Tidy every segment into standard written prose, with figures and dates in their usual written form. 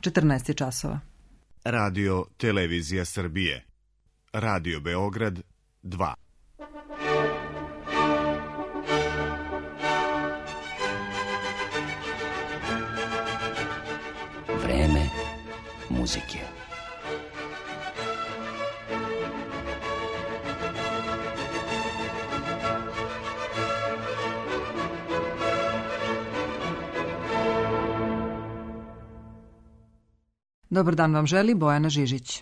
14 je časova. Radio Televizija Srbije. Radio Beograd 2. Vreme muzike. Dobar dan vam želi Bojana Žižić.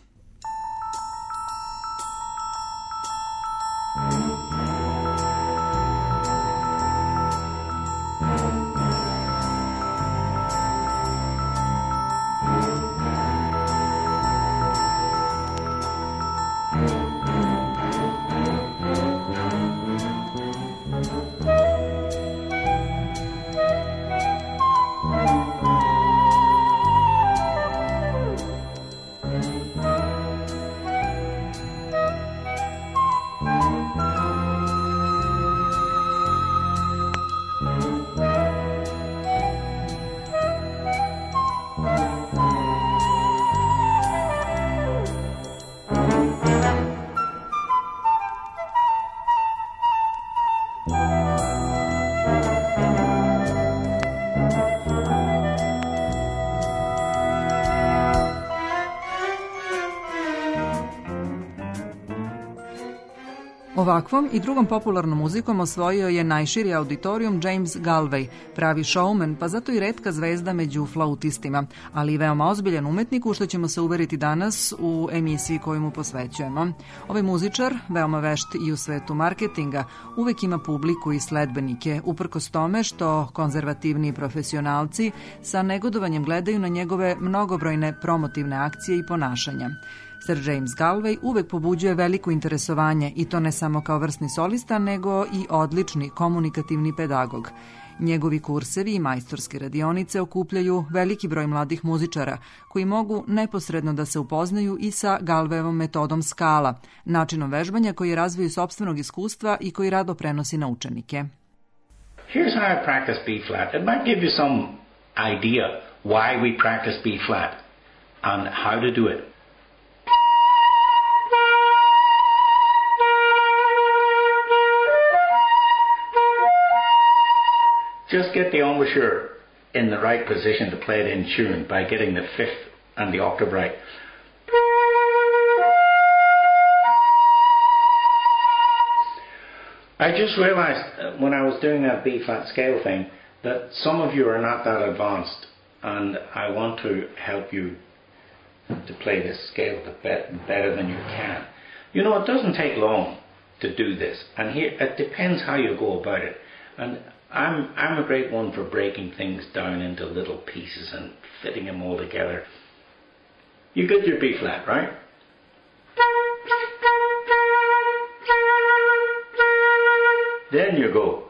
Ovakvom i drugom popularnom muzikom osvojio je najširi auditorijum James Galway, pravi showman, pa zato i retka zvezda među flautistima, ali i veoma ozbiljan umetnik, u što ćemo se uveriti danas u emisiji koju mu posvećujemo. Ovaj muzičar, veoma vešt i u svetu marketinga, uvek ima publiku i sledbenike, uprkos tome što konzervativni profesionalci sa negodovanjem gledaju na njegove mnogobrojne promotivne akcije i ponašanja. Sir James Galway uvek pobuđuje veliko interesovanje i to ne samo kao vrsni solista, nego i odlični komunikativni pedagog. Njegovi kursevi i majstorske radionice okupljaju veliki broj mladih muzičara koji mogu neposredno da se upoznaju i sa Galwayovom metodom skala, načinom vežbanja koji razviju sopstvenog iskustva i koji rado prenosi na učenike. Here's how I practice B flat. It might give you some idea why we practice B flat and how to do it. Just get the embouchure in the right position to play it in tune by getting the fifth and the octave right. I just realized when I was doing that B flat scale thing that some of you are not that advanced, and I want to help you to play this scale better than you can. You know, it doesn't take long to do this, and here it depends how you go about it. And I'm a great one for breaking things down into little pieces and fitting them all together. You get your B flat, right? Then you go.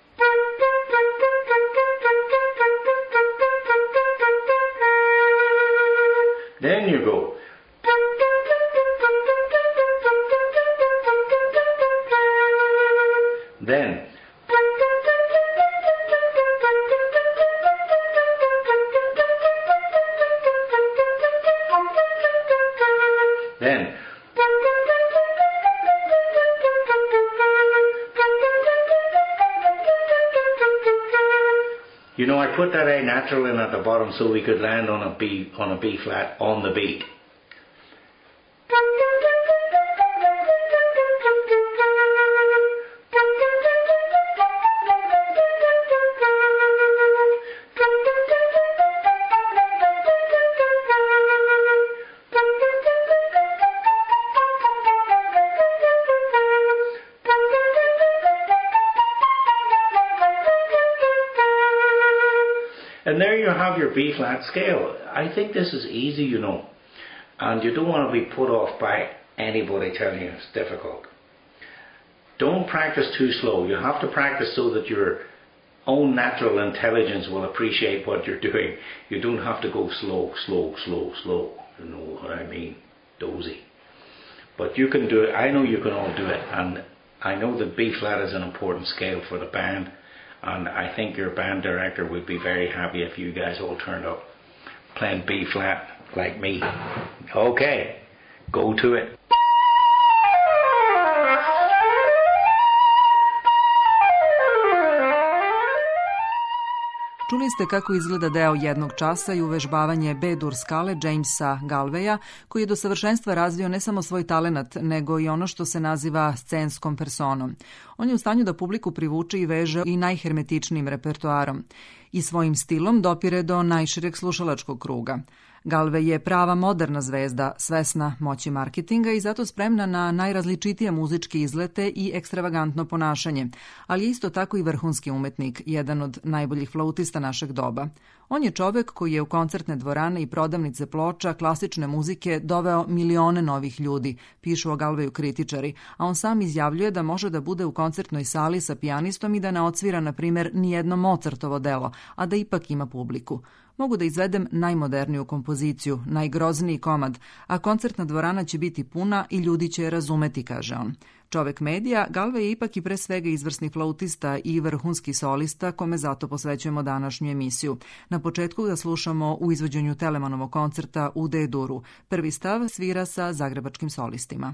Then you go. Then. Then. You know, I put that A natural in at the bottom so we could land on a B flat on the beat. And there you have your B flat scale. I think this is easy, you know, and you don't want to be put off by anybody telling you it's difficult. Don't practice too slow. You have to practice so that your own natural intelligence will appreciate what you're doing. You don't have to go slow. You know what I mean? Dozy. But you can do it. I know you can all do it, and I know that B flat is an important scale for the band. And I think your band director would be very happy if you guys all turned up. playing B flat like me. Okay, go to it. Čuli ste kako izgleda deo jednog časa i uvežbavanje B-dur skale Jamesa Galveya, koji je do savršenstva razvio ne samo svoj talenat, nego i ono što se naziva scenskom personom. On je u stanju da publiku privuče i veže i najhermetičnijim repertoarom i svojim stilom dopire do najšireg slušalačkog kruga. Galvey je prava moderna zvezda, svesna moći marketinga i zato spremna na najrazličitije muzičke izlete i ekstravagantno ponašanje, ali je isto tako i vrhunski umetnik, jedan od najboljih flautista našeg doba. On je čovek koji je u koncertne dvorane i prodavnice ploča klasične muzike doveo milione novih ljudi, pišu o Galveyu kritičari, a on sam izjavljuje da može da bude u koncertnoj sali sa pijanistom i da ne odsvira, na primer, nijedno Mozartovo delo, a da ipak ima publiku. Mogu da izvedem najmoderniju kompoziciju, najgrozniji komad, a koncertna dvorana će biti puna i ljudi će je razumeti, kaže on. Čovek medija, Galvey je ipak i pre svega izvrsni flautista i vrhunski solista, kome zato posvećujemo današnju emisiju. Na početku ga slušamo u izvođenju Telemanovog koncerta u D-duru. Prvi stav svira sa zagrebačkim solistima.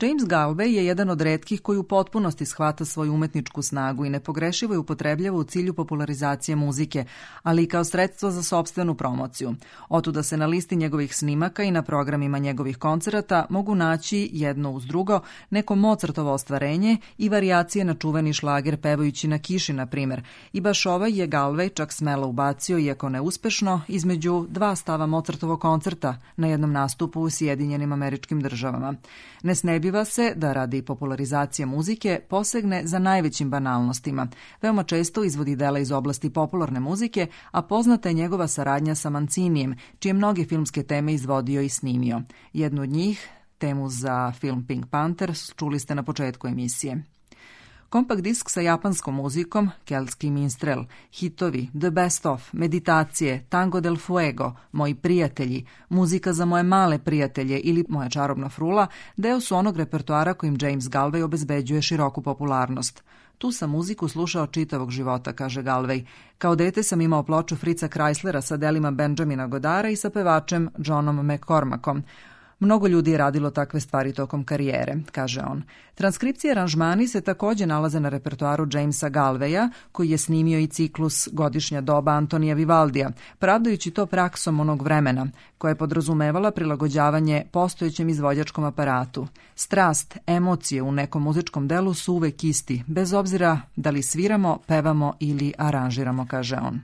James Galway je jedan od retkih koji u potpunosti shvata svoju umetničku snagu i nepogrešivo je upotrebljava u cilju popularizacije muzike, ali i kao sredstvo za sopstvenu promociju. Otuda se na listi njegovih snimaka i na programima njegovih koncerata mogu naći jedno uz drugo neko Mozartovo ostvarenje i varijacije na čuveni šlager Pevajući na kiši, na primer. I baš ovaj je Galway čak smelo ubacio, iako neuspešno, između dva stava Mozartovog koncerta na jednom nastupu u Sjedinjenim Američkim Državama. Ne snebiva se da radi popularizacije muzike posegne za najvećim banalnostima. Veoma često izvodi dela iz oblasti popularne muzike, a poznata je njegova saradnja sa Mancinijem, čije mnoge filmske teme izvodio i snimio. Jednu od njih, temu za film Pink Panther, čuli ste na početku emisije. Kompakt disk sa japanskom muzikom, Keltski minstrel, hitovi, The Best Of, Meditacije, Tango del Fuego, Moji prijatelji, Muzika za moje male prijatelje ili Moja čarobna frula, deo su onog repertoara kojim James Galway obezbeđuje široku popularnost. Tu sam muziku slušao čitavog života, kaže Galway. Kao dete sam imao ploču Fritza Kreislera sa delima Benjamina Godara i sa pevačem Johnom McCormackom. Mnogo ljudi je radilo takve stvari tokom karijere, kaže on. Transkripcije aranžmani se takođe nalaze na repertoaru Jamesa Galwaya, koji je snimio i ciklus Godišnja doba Antonija Vivaldija, pravdajući to praksom onog vremena, koja je podrazumevala prilagođavanje postojećem izvođačkom aparatu. Strast, emocije u nekom muzičkom delu su uvek isti, bez obzira da li sviramo, pevamo ili aranžiramo, kaže on.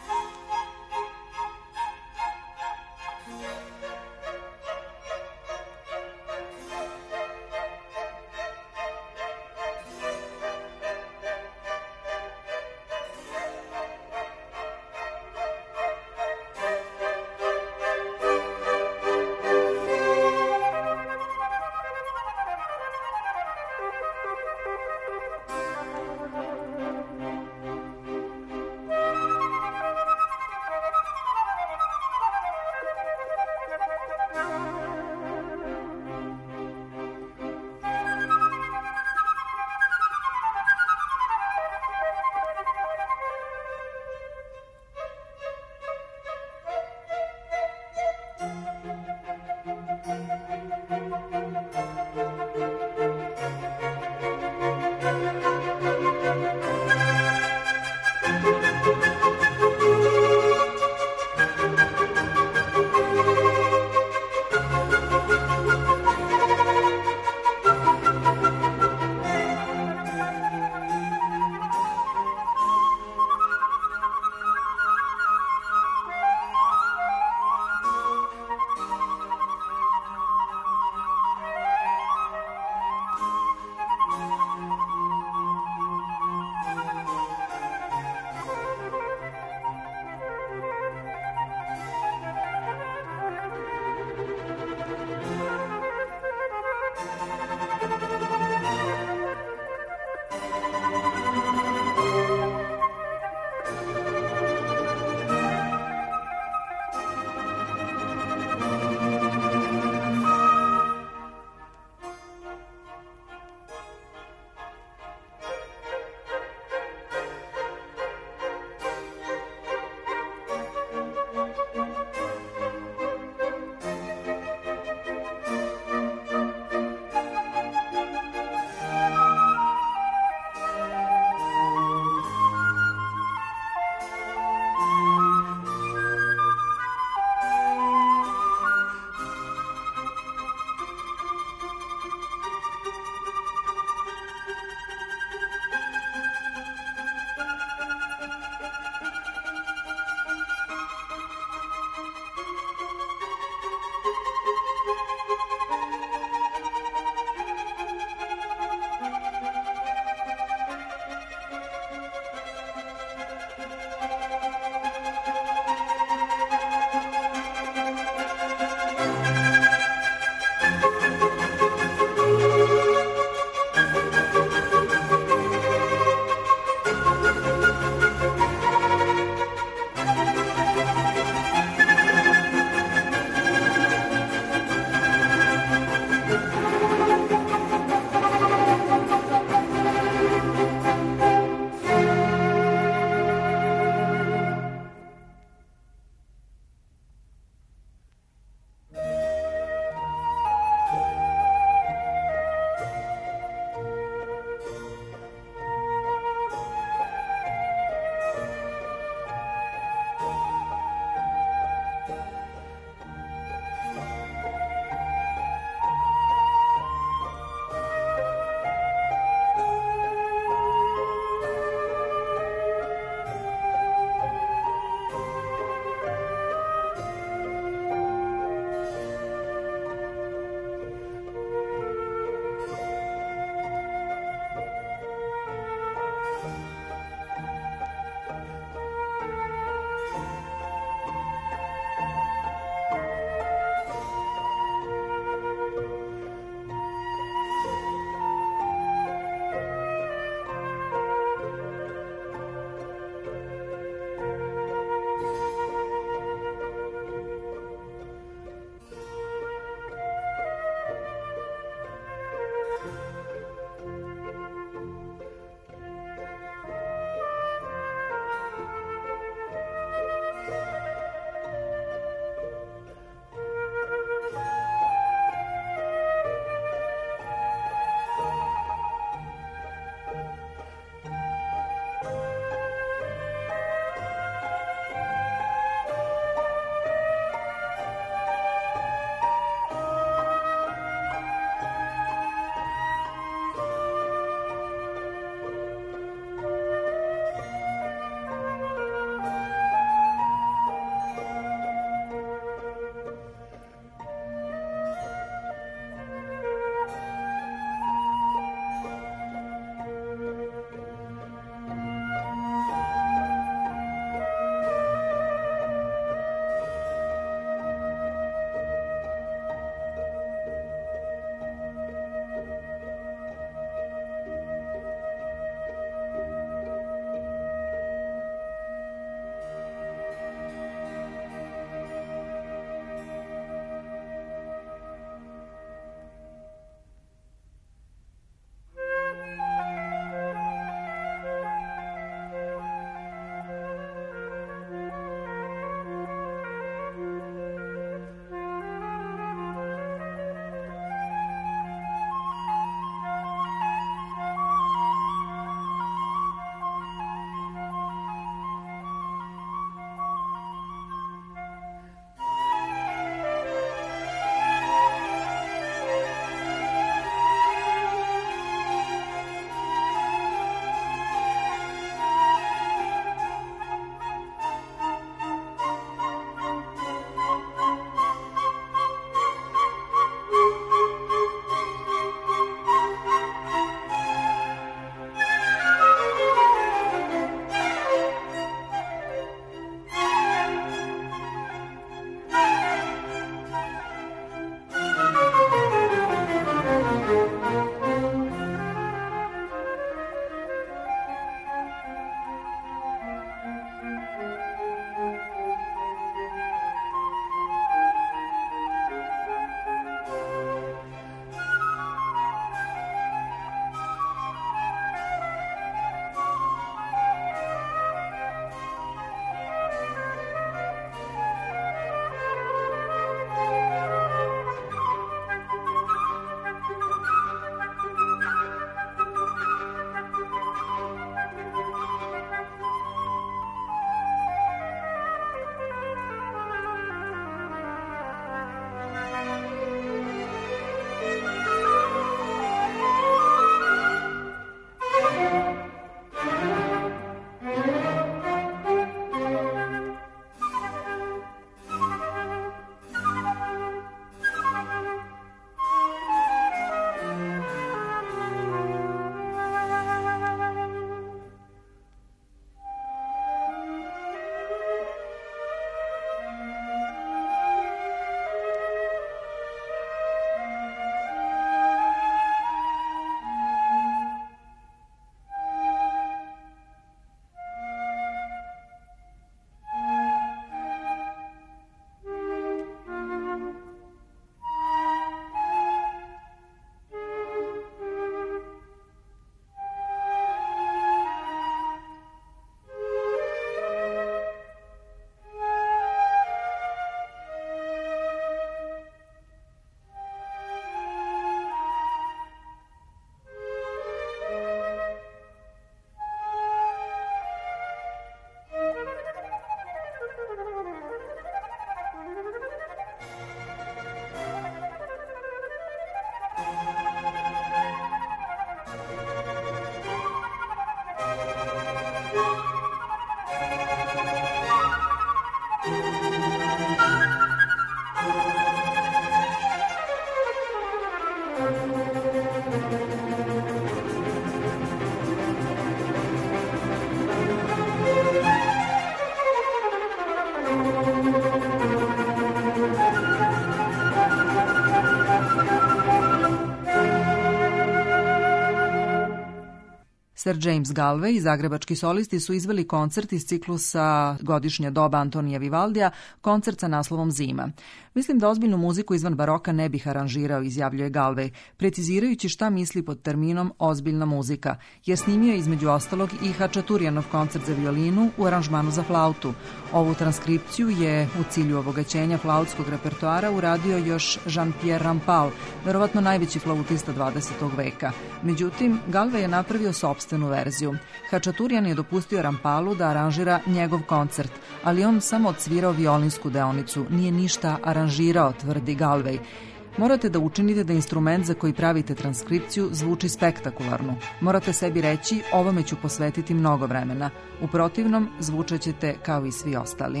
Sir James Galway i zagrebački solisti su izveli koncert iz ciklusa Godišnja doba Antonija Vivaldija, koncert sa naslovom Zima. Mislim da ozbiljnu muziku izvan baroka ne bih aranžirao, izjavljuje Galway, precizirajući šta misli pod terminom ozbiljna muzika, jer snimio je između ostalog i Hačaturijanov koncert za violinu u aranžmanu za flautu. Ovu transkripciju je u cilju obogaćenja flautskog repertoara uradio još Jean-Pierre Rampal, verovatno najveći flautista 20. veka. Međutim, Galway je napravio sopstvenu verziju. Hačaturijan je dopustio Rampalu da aranžira njegov koncert, ali on samo odsvirao violinsku deonicu, nije ništa aranžirao, tvrdi Galway. Morate da učinite da instrument za koji pravite transkripciju zvuči spektakularno. Morate sebi reći, ovome ću posvetiti mnogo vremena. U protivnom, zvučaćete kao i svi ostali.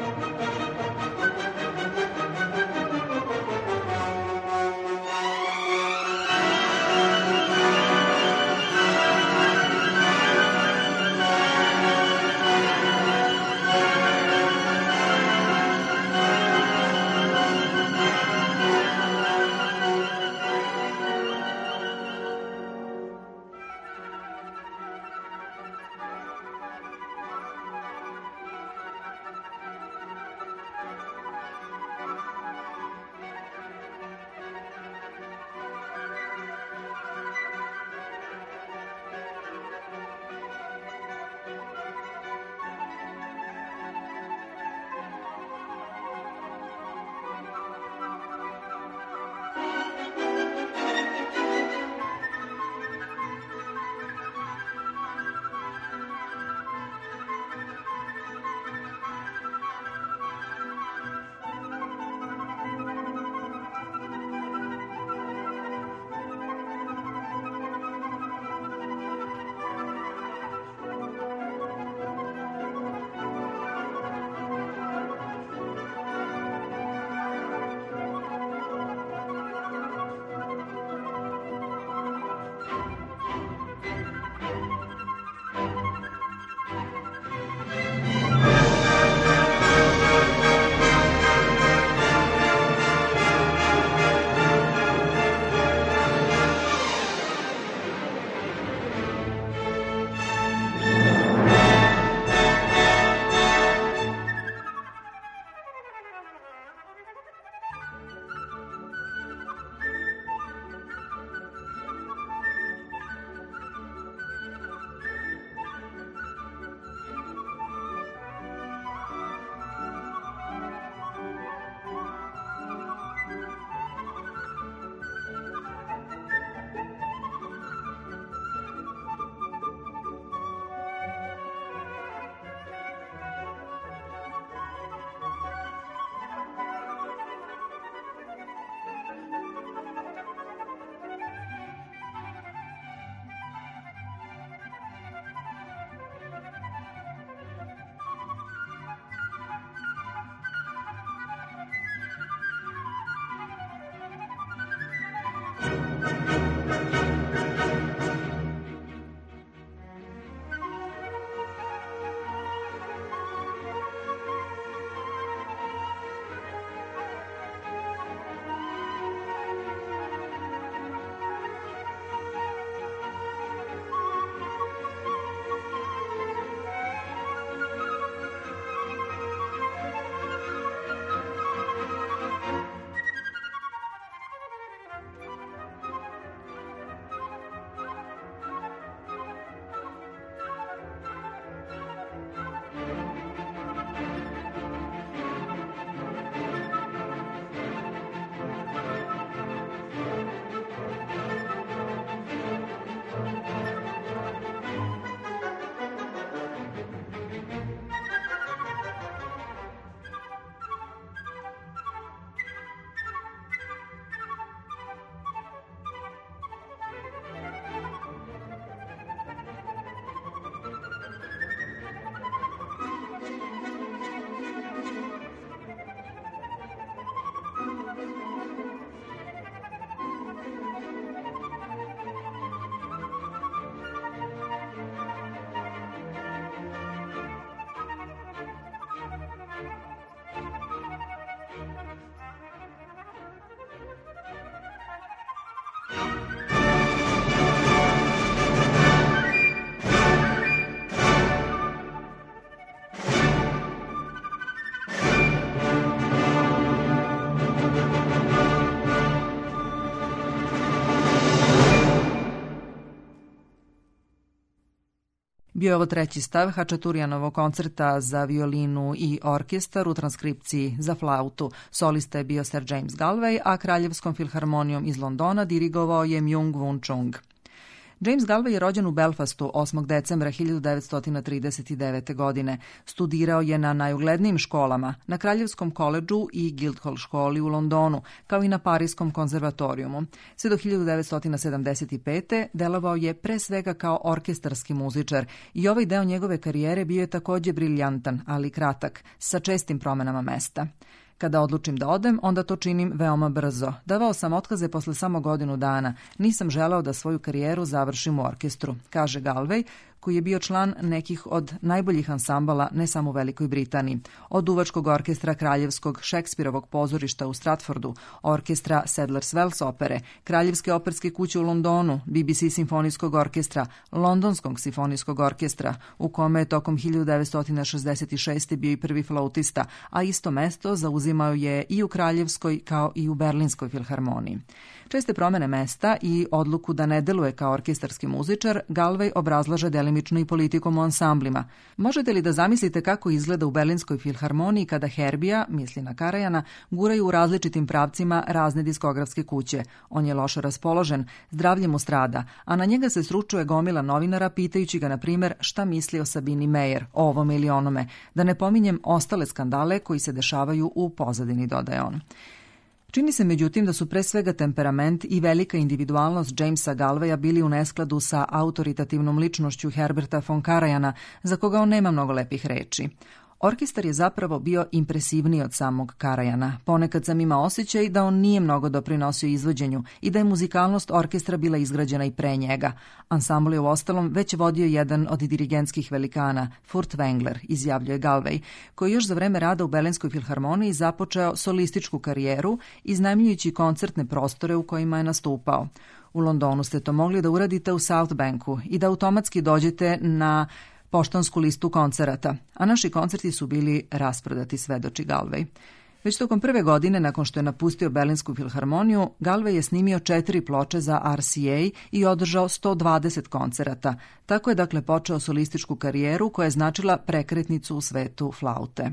Bio je ovo treći stav Hačaturijanovog koncerta za violinu i orkestar u transkripciji za flautu. Solista je bio Sir James Galway, a Kraljevskom filharmonijom iz Londona dirigovao je Myung Whun Chung. James Galway je rođen u Belfastu 8. decembra 1939. godine. Studirao je na najuglednijim školama, na Kraljevskom koledžu i Guildhall školi u Londonu, kao i na Parijskom konzervatorijumu. Sve do 1975. delovao je pre svega kao orkestarski muzičar i ovaj deo njegove karijere bio je takođe briljantan, ali kratak, sa čestim promenama mesta. Kada odlučim da odem, onda to činim veoma brzo. Davao sam otkaze posle samo godinu dana. Nisam želeo da svoju karijeru završim u orkestru, kaže Galway, koji je bio član nekih od najboljih ansambala ne samo u Velikoj Britaniji, od duvačkog orkestra Kraljevskog Šekspirovog pozorišta u Stratfordu, orkestra Sadler's Wells opere, Kraljevske operske kuće u Londonu, BBC simfonijskog orkestra, Londonskog simfonijskog orkestra, u kome je tokom 1966. bio i prvi flautista, a isto mesto zauzimao je i u Kraljevskoj kao i u Berlinskoj filharmoniji. Česte promene mesta i odluku da ne deluje kao orkestarski muzičar, Galway obrazlaže delimično i politikom u ansamblima. Možete li da zamislite kako izgleda u Berlinskoj filharmoniji kada Herbija, misli na Karajana, guraju u različitim pravcima razne diskografske kuće? On je loše raspoložen, zdravlje mu strada, a na njega se sručuje gomila novinara pitajući ga, na primer, šta misli o Sabini Meyer, o ovome ili onome, da ne pominjem ostale skandale koji se dešavaju u pozadini, dodaje on. Čini se međutim da su pre svega temperament i velika individualnost Jamesa Galwaya bili u neskladu sa autoritativnom ličnošću Herberta von Karajana, za koga on nema mnogo lepih reči. Orkestar je zapravo bio impresivniji od samog Karajana. Ponekad sam imao osjećaj da on nije mnogo doprinosio izvođenju i da je muzikalnost orkestra bila izgrađena i pre njega. Ansambl je u ostalom već vodio jedan od dirigentskih velikana, Furtwängler, izjavljuje Galway, koji još za vreme rada u Berlinskoj filharmoniji započeo solističku karijeru, iznajmljujući koncertne prostore u kojima je nastupao. U Londonu ste to mogli da uradite u South Banku i da automatski dođete na poštansku listu koncerata, a naši koncerti su bili rasprodati, svedoči Galway. Već tokom prve godine, nakon što je napustio Berlinsku filharmoniju, Galway je snimio 4 ploče za RCA i održao 120 koncerata. Tako je dakle počeo solističku karijeru koja je značila prekretnicu u svetu flaute.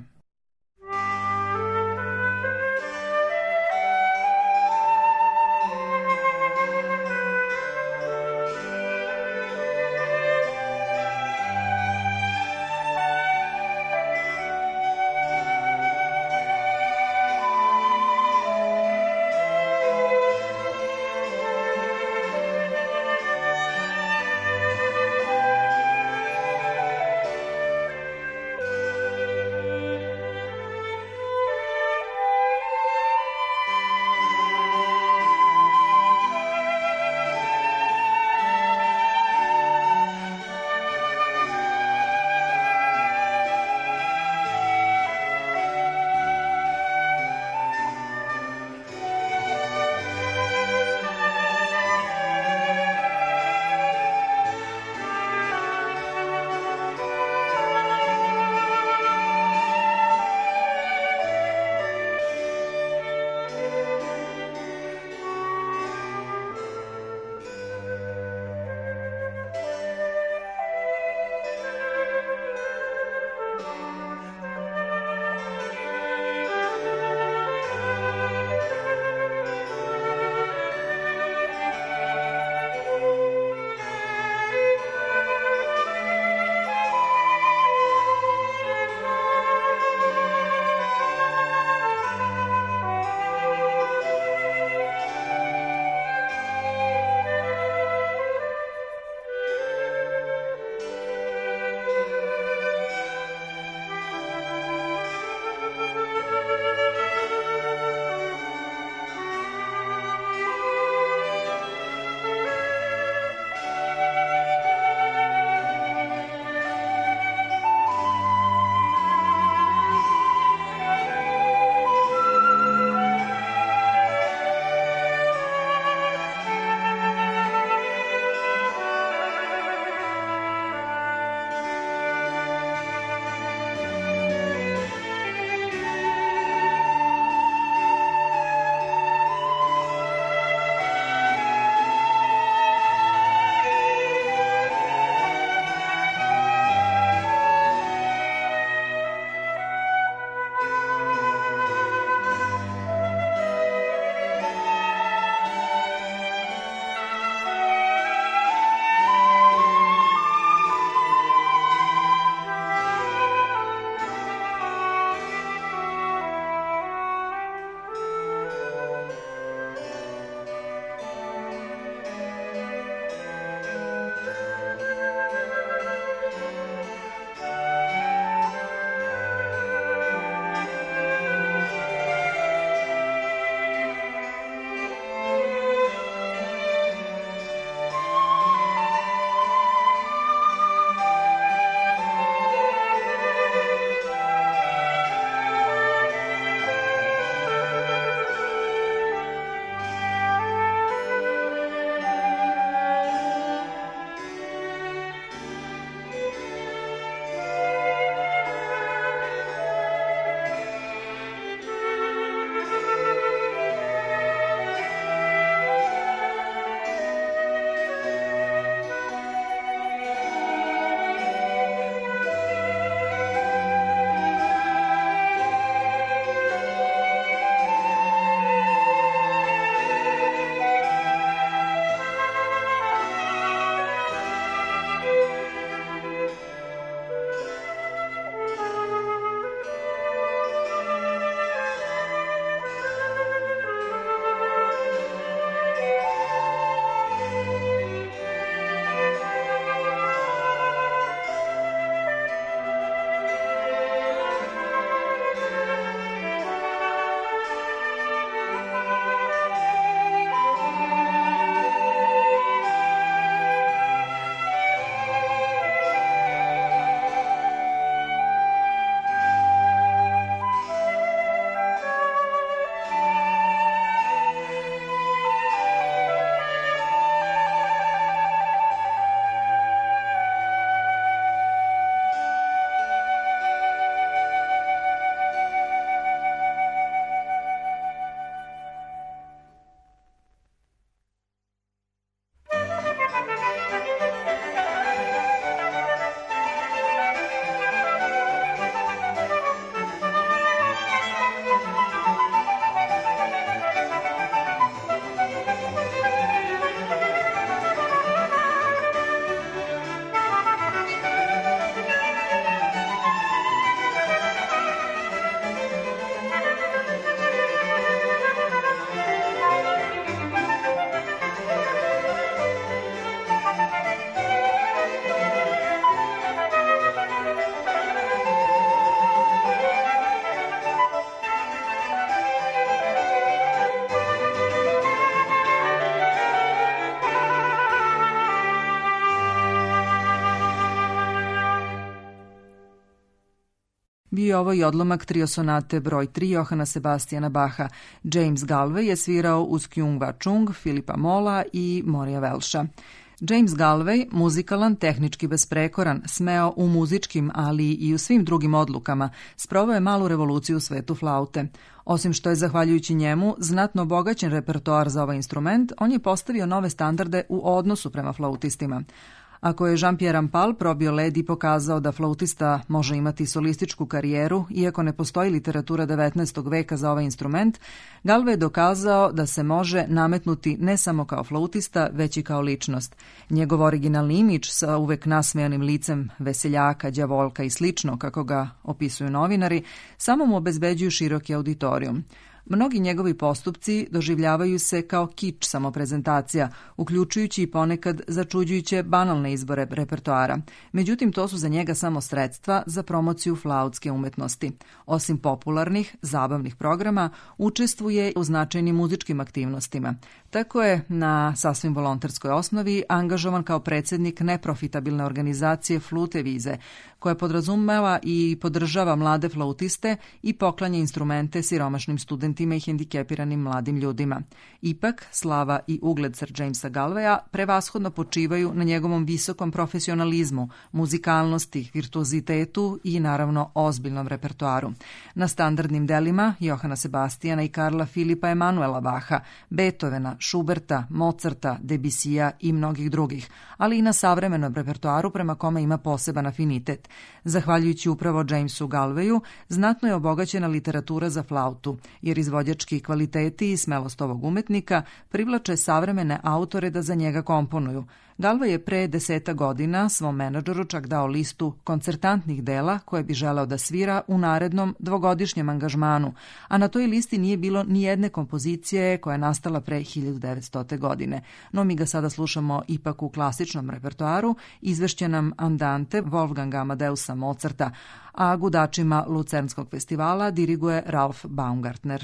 Bio je ovo i odlomak trio sonate broj 3 Johana Sebastiana Bacha. James Galway je svirao uz Kyung-Wha Chung, Filipa Mola i Morija Welcha. James Galway, muzikalan, tehnički besprekoran, smeo u muzičkim, ali i u svim drugim odlukama, sproveo je malu revoluciju u svetu flaute. Osim što je, zahvaljujući njemu, znatno obogaćen repertoar za ovaj instrument, on je postavio nove standarde u odnosu prema flautistima. Ako je Jean-Pierre Rampal probio led i pokazao da flautista može imati solističku karijeru, iako ne postoji literatura 19. veka za ovaj instrument, Galway je dokazao da se može nametnuti ne samo kao flautista, već i kao ličnost. Njegov originalni imidž sa uvek nasmejanim licem veseljaka, đavolka i slično, kako ga opisuju novinari, samo mu obezbeđuju široki auditorijum. Mnogi njegovi postupci doživljavaju se kao kič samoprezentacija, uključujući i ponekad začuđujuće banalne izbore repertoara. Međutim, to su za njega samo sredstva za promociju flautske umetnosti. Osim popularnih, zabavnih programa, učestvuje u značajnim muzičkim aktivnostima. Tako je na sasvim volonterskoj osnovi angažovan kao predsjednik neprofitabilne organizacije Flute Vize, koja podrazumeva i podržava mlade flautiste i poklanja instrumente siromašnim studentima i hendikepiranim mladim ljudima. Ipak, slava i ugled Sir Jamesa Galwaya prevashodno počivaju na njegovom visokom profesionalizmu, muzikalnosti, virtuozitetu i naravno ozbiljnom repertoaru. Na standardnim delima Johana Sebastiana i Karla Filipa Emanuela Bacha, Beethovena, Schuberta, Mozarta, Debussija i mnogih drugih, ali i na savremenom repertoaru prema kome ima poseban afinitet. Zahvaljujući upravo Jamesu Galwayu, znatno je obogaćena literatura za flautu, jer izvođački kvaliteti i smelost ovog umetnika privlače savremene autore da za njega komponuju. Galway je pre 10 godina svom menadžeru čak dao listu koncertantnih dela koje bi želeo da svira u narednom dvogodišnjem angažmanu, a na toj listi nije bilo ni jedne kompozicije koja je nastala pre 1900. godine. No mi ga sada slušamo ipak u klasičnom repertoaru, izvešće nam Andante Wolfganga Amadeusa Mozarta, a gudačima Lucernskog festivala diriguje Ralph Baumgartner.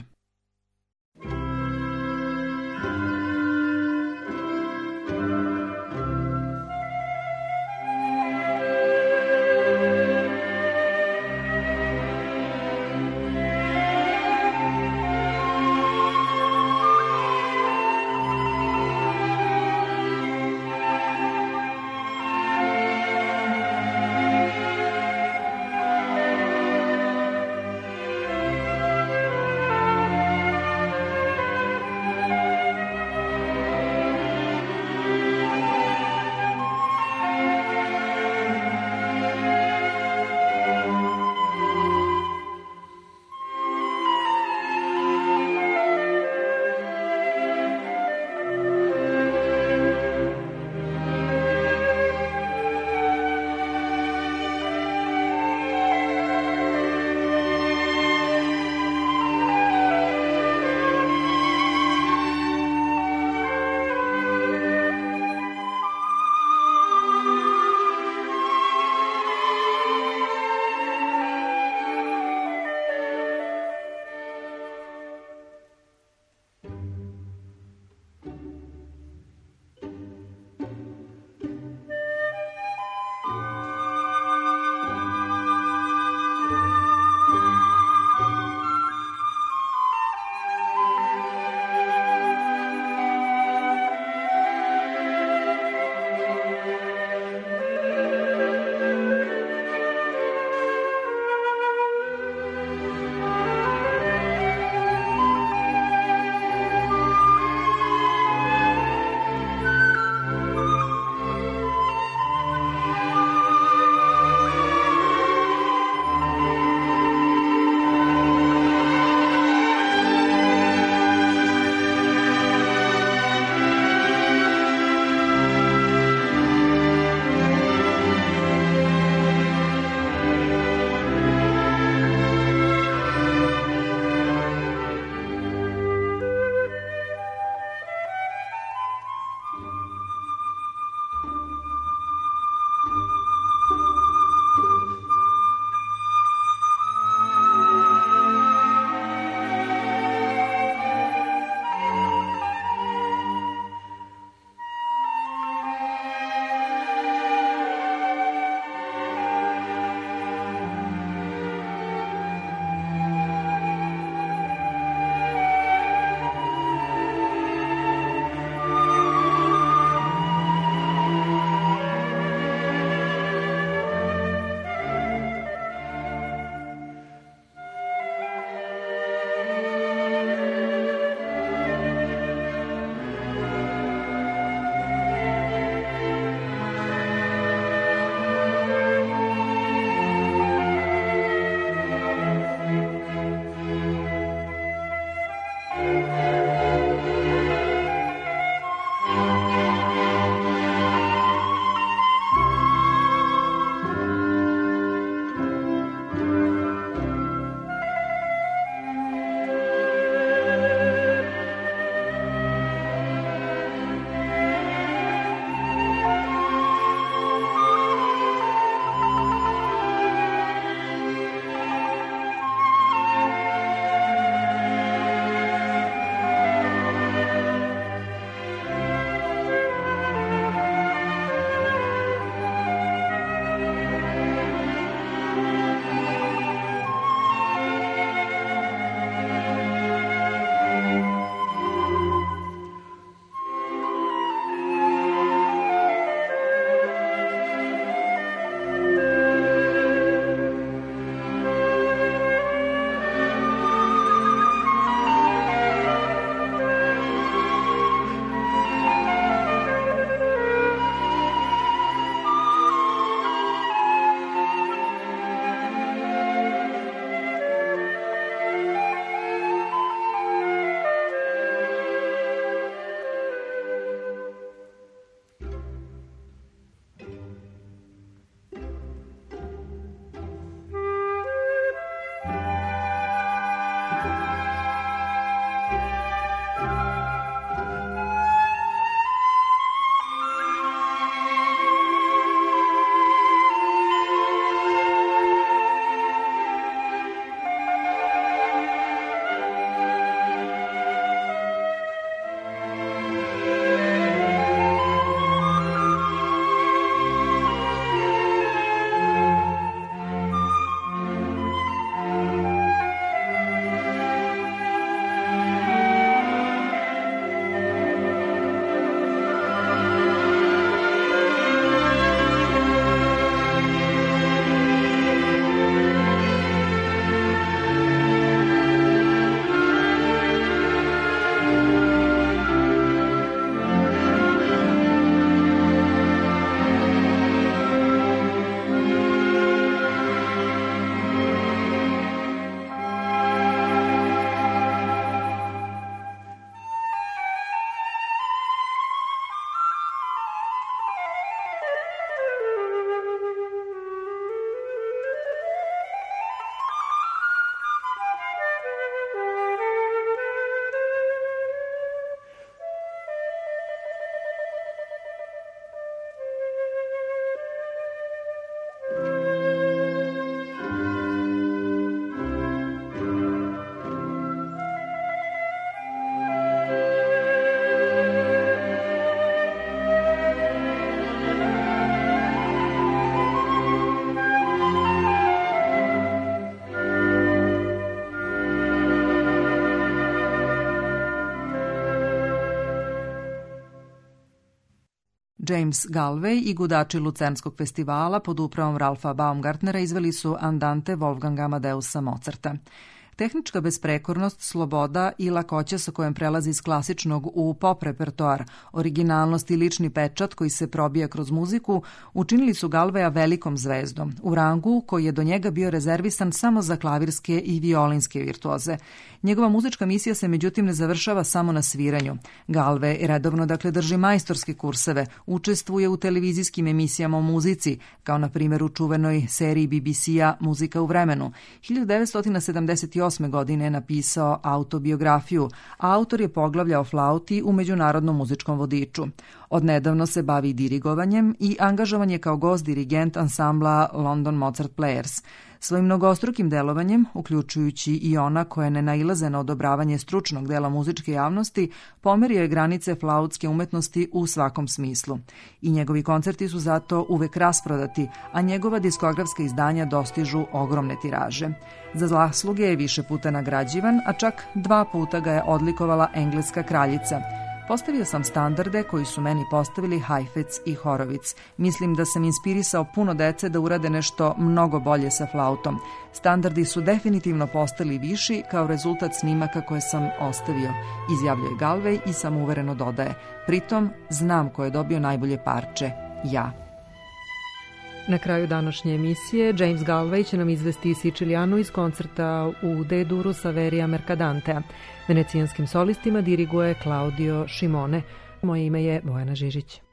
James Galway i gudači Lucernskog festivala pod upravom Ralfa Baumgartnera izveli su Andante Wolfganga Amadeusa Mozarta. Tehnička besprekornost, sloboda i lakoća sa kojom prelazi iz klasičnog u pop repertoar, originalnost i lični pečat koji se probija kroz muziku učinili su Galveja velikom zvezdom, u rangu koji je do njega bio rezervisan samo za klavirske i violinske virtuoze. Njegova muzička misija se međutim ne završava samo na sviranju. Galway redovno drži majstorske kurseve, učestvuje u televizijskim emisijama o muzici, kao na primjer u čuvenoj seriji BBC-a Muzika u vremenu. 1978. godine je napisao autobiografiju, a autor je poglavlja o flauti u Međunarodnom muzičkom vodiču. Odnedavno se bavi dirigovanjem i angažovan je kao gost dirigent ansambla London Mozart Players. Svojim mnogostrukim delovanjem, uključujući i ona koja ne nailaze na odobravanje stručnog dela muzičke javnosti, pomerio je granice flautske umetnosti u svakom smislu. I njegovi koncerti su zato uvek rasprodati, a njegova diskografska izdanja dostižu ogromne tiraže. Za zasluge je više puta nagrađivan, a čak 2 puta ga je odlikovala engleska kraljica. Postavio sam standarde koji su meni postavili Heifetz i Horowitz. Mislim da sam inspirisao puno dece da urade nešto mnogo bolje sa flautom. Standardi su definitivno postali viši kao rezultat snimaka koje sam ostavio, izjavljuje Galway i samouvereno dodaje. Pritom znam ko je dobio najbolje parče, ja. Na kraju današnje emisije James Galway će nam izvesti Sicilianu iz koncerta u D-duru Saveria Mercadantea. Venecijanskim solistima diriguje Claudio Scimone. Moje ime je Bojana Žižić.